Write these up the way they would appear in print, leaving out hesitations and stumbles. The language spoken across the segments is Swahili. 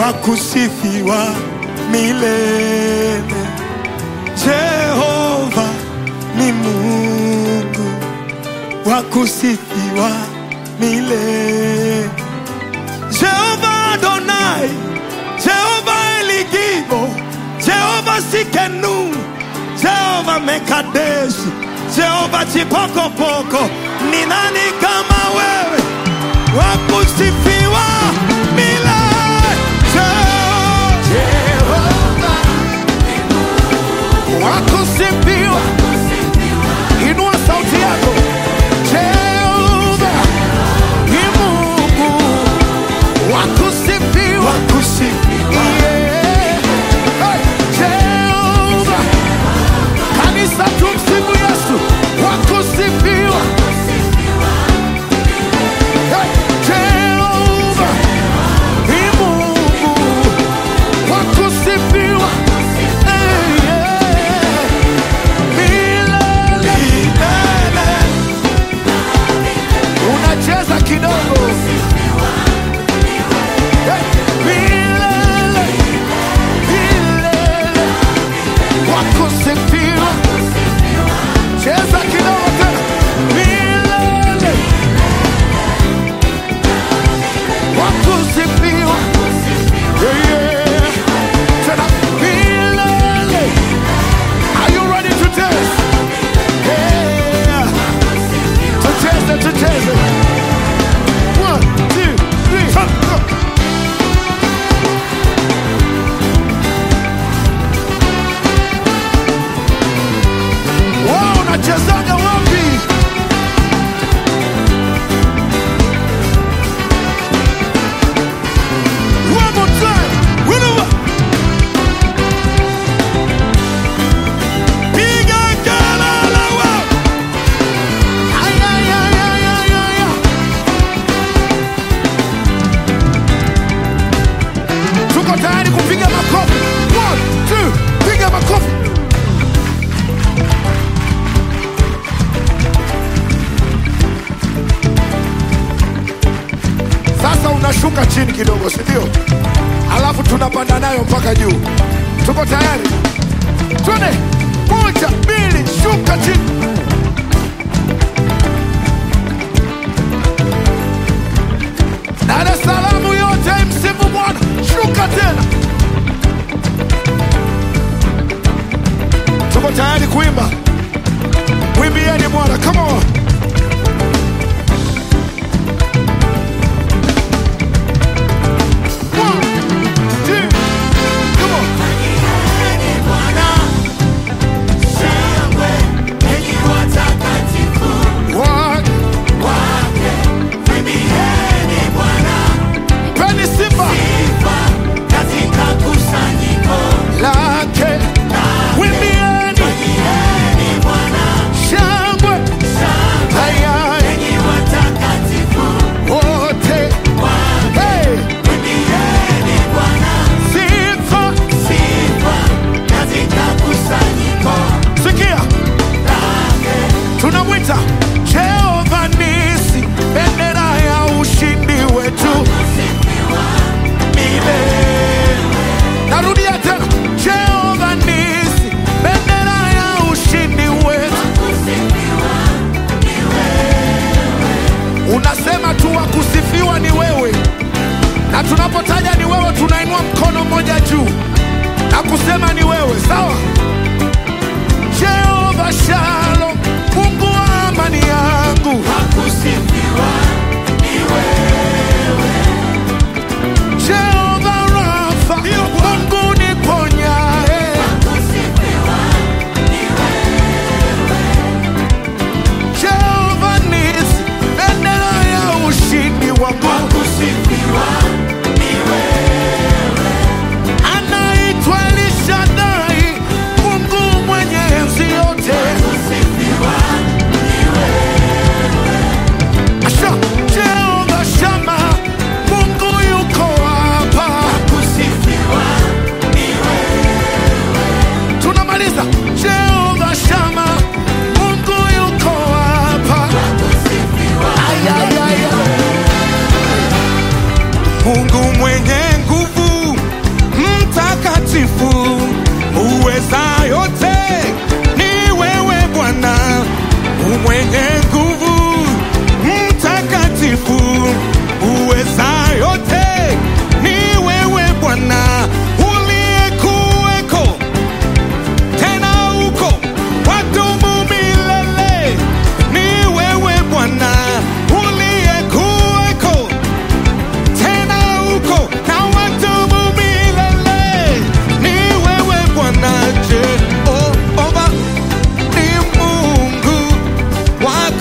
wakusifiwa milele. Jehova ni Mungu wakusifiwa milele. Jehova Adonai, Jehova Eligibo, Jehova Sikenu, Jehova Mekadeshi, Jehova Chipokopoko. Ni nani kama wewe wakusifiwa milele? Jehova wakusifiwa. Inua sauti yako. Jehova ni Mungu wakusifiwa. Yeah. Hey. Jehova, kanisa tumsifu Yesu. Wakusifiwa. Hey. Jehova ni Mungu wakusifiwa. Hey, yeah. Milele. Unacheza kidogo. Hey. Milele. Milele. Wakusifiwa. Cheza kidogo tena. Milele. Wakusifiwa. Yeah, yeah. Tena. Milele. Are you ready to dance? Yeah. Tucheze. 1, 2, 3, go. Wow, unachezaga wapi? One more time. Winner. Piga kelele wewe. Ay, ay, ay, ay, ay, ay, ay. Tuko tayari kupiga makofi. 1, 2, piga makofi. Sasa unashuka chini kidogo, si ndio? Alafu tunapanda nayo mpaka juu. Tuko tayari? Twende. 1, 2, shuka chini. Dar es Salaam yote msifu Bwana. Shuka tena. Tuko tayari kuimba. Mwimbieni Bwana. Come on. Jehova nisi, bendera ya ushindi wetu milele. Narudia tena. Jehova nisi, bendera ya ushindi wetu. Unasema tu wakusifiwa ni wewe, na tunapotaja ni wewe tunainua mkono mmoja juu na kusema ni wewe. Sawa? Jehova Shalom, Mungu wa amani mwenye nguvu, mtakatifu, uweza yote, ni wewe Bwana, uliyekuweko, tena uko, wadumu milele. Ni wewe Bwana, uliyekuweko, tena uko, na wadumu milele. Ni wewe Bwana, Jehova ni Mungu wa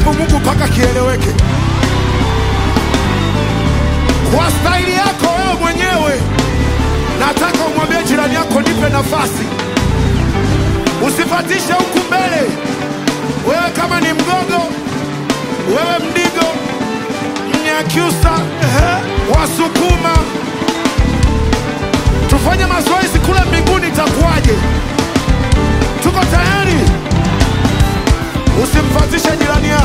kumsifu Mungu mpaka kieleweke. Kwa staili yako wewe mwenyewe, nataka umwambie jirani yako, nipe nafasi. Usifatishe huku mbele. Wewe kama ni Mgogo, wewe Mdigo, Mnyakyusa, Wasukuma, tufanye mazoezi kule mbinguni, itakuwaje? Tuko tayari? Usimfatishe jirani yako.